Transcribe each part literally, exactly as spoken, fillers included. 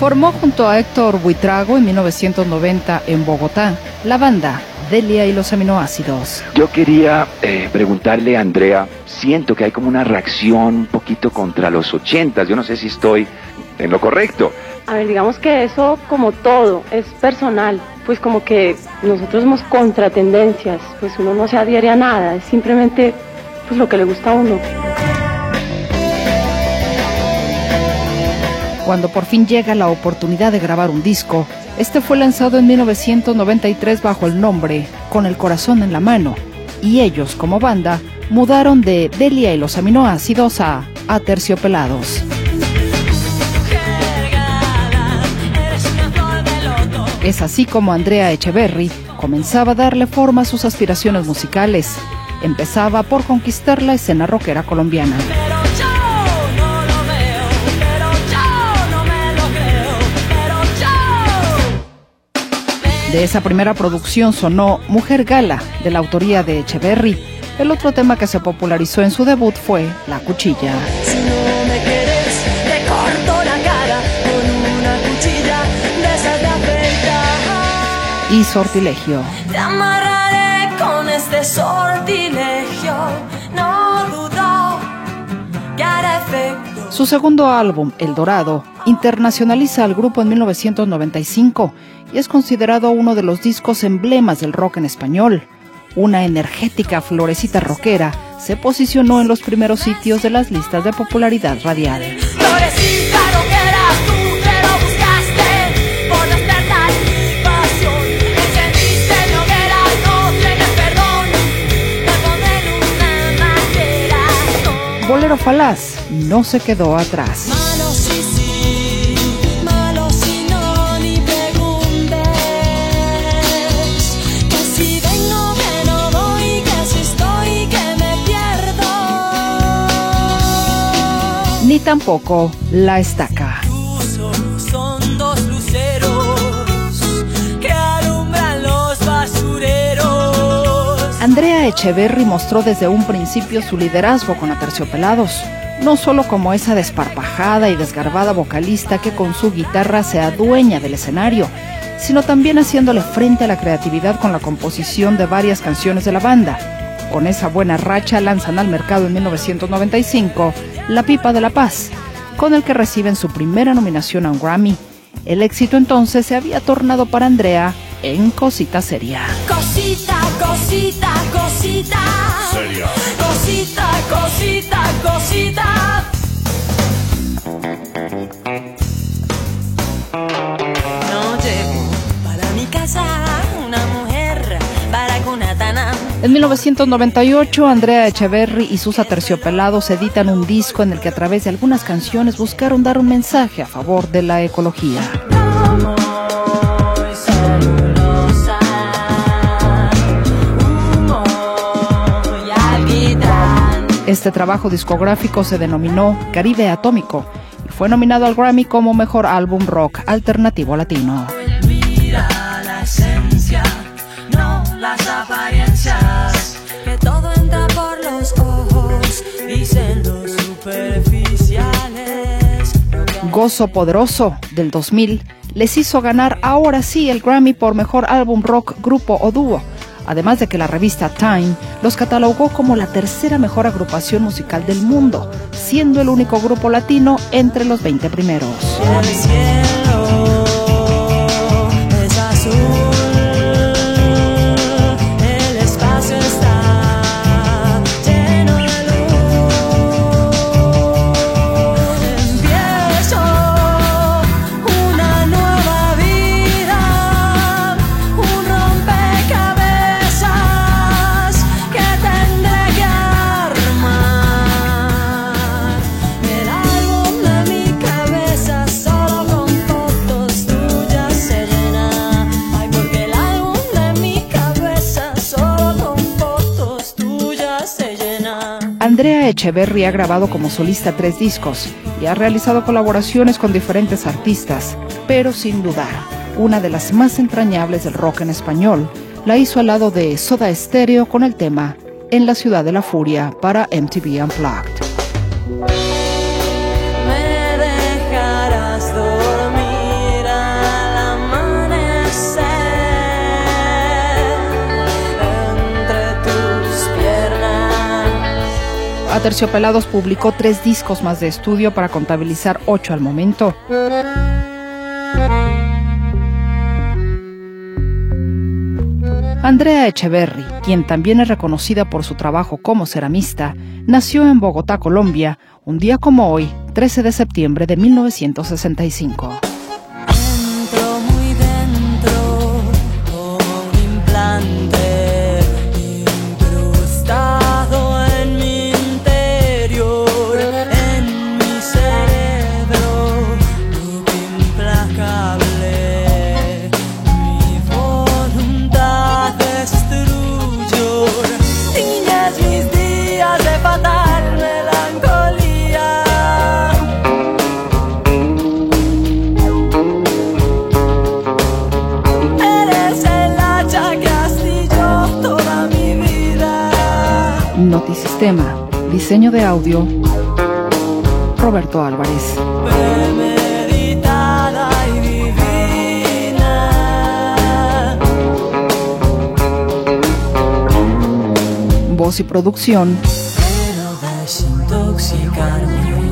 Formó junto a Héctor Buitrago en mil novecientos noventa en Bogotá la banda Delia y los aminoácidos. Yo quería eh, preguntarle a Andrea, siento que hay como una reacción un poquito contra los ochentas, yo no sé si estoy en lo correcto. A ver, digamos que eso, como todo, es personal, pues como que nosotros somos contra tendencias, pues uno no se adhiere a nada, es simplemente pues lo que le gusta a uno. Cuando por fin llega la oportunidad de grabar un disco, este fue lanzado en mil novecientos noventa y tres bajo el nombre Con el corazón en la mano, y ellos como banda mudaron de Delia y los aminoácidos a Aterciopelados. Es así como Andrea Echeverry comenzaba a darle forma a sus aspiraciones musicales. Empezaba por conquistar la escena rockera colombiana. De esa primera producción sonó Mujer Gala, de la autoría de Echeverry. El otro tema que se popularizó en su debut fue La Cuchilla. Si no me quieres, te corto la cara con una cuchilla de esas de afeitar. Y Sortilegio. Te amarraré con este sortilegio, no dudo que hará efecto. Su segundo álbum, El Dorado, internacionaliza al grupo en mil novecientos noventa y cinco y es considerado uno de los discos emblemas del rock en español. Una energética florecita rockera se posicionó en los primeros sitios de las listas de popularidad radial. Florecita rockera, tú te lo buscaste, por despertar mi pasión. Encendiste mi hoguera, no tienes perdón, te ponen una madera. No. Bolero Falaz no se quedó atrás. Malo sí, sí, malo si no, ni preguntes. Que si vengo, que no voy, que si estoy, que me pierdo. Ni tampoco La Estaca. Tus ojos son dos luceros que alumbran los basureros. Andrea Echeverry mostró desde un principio su liderazgo con Aterciopelados, no solo como esa desparpajada y desgarbada vocalista que con su guitarra se adueña del escenario, sino también haciéndole frente a la creatividad con la composición de varias canciones de la banda. Con esa buena racha lanzan al mercado en mil novecientos noventa y cinco La Pipa de la Paz, con el que reciben su primera nominación a un Grammy. El éxito entonces se había tornado para Andrea en cosita seria. Cosita, cosita, cosita. Seria. Cosita, cosita, cosita. No llevo para mi casa una mujer para Cunatana. En mil novecientos noventa y ocho, Andrea Echeverry y sus Aterciopelados editan un disco en el que a través de algunas canciones buscaron dar un mensaje a favor de la ecología. Este trabajo discográfico se denominó Caribe Atómico y fue nominado al Grammy como Mejor Álbum Rock Alternativo Latino. Mira la esencia, no las apariencias, que todo entra por los ojos, dicen los superficiales. Gozo Poderoso, del dos mil, les hizo ganar ahora sí el Grammy por Mejor Álbum Rock, Grupo o Dúo, además de que la revista Time los catalogó como la tercera mejor agrupación musical del mundo, siendo el único grupo latino entre los veinte primeros. El cielo es azul, el espacio está lleno de luz. Empiezo una nueva vida, un rompecabezas que tendré que armar. El álbum de mi cabeza solo con fotos tuyas se llena. Ay, porque el álbum de mi cabeza solo con fotos tuyas se llena. Andrea Echeverry ha grabado como solista tres discos y ha realizado colaboraciones con diferentes artistas, pero sin dudar, una de las más entrañables del rock en español la hizo al lado de Soda Stereo con el tema En la Ciudad de la Furia para M T V Unplugged. Me dejarás dormir Aterciopelados publicó tres discos más de estudio para contabilizar ocho al momento. Andrea Echeverri, quien también es reconocida por su trabajo como ceramista, nació en Bogotá, Colombia, un día como hoy, trece de septiembre de mil novecientos sesenta y cinco. Entro muy dentro, como un implante, incrustado en mi interior, en mi cerebro, loop implacable, mi voluntad destruyó, tiñes mis días de fatal melancolía. Notisistema, diseño de audio, Roberto Álvarez. Premeditada y divina. Voz y producción, Quiero desintoxicarme,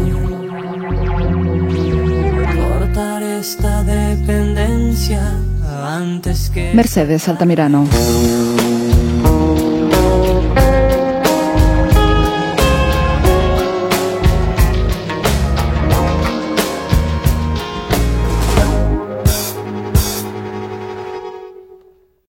cortar esta dependencia antes que Mercedes Altamirano.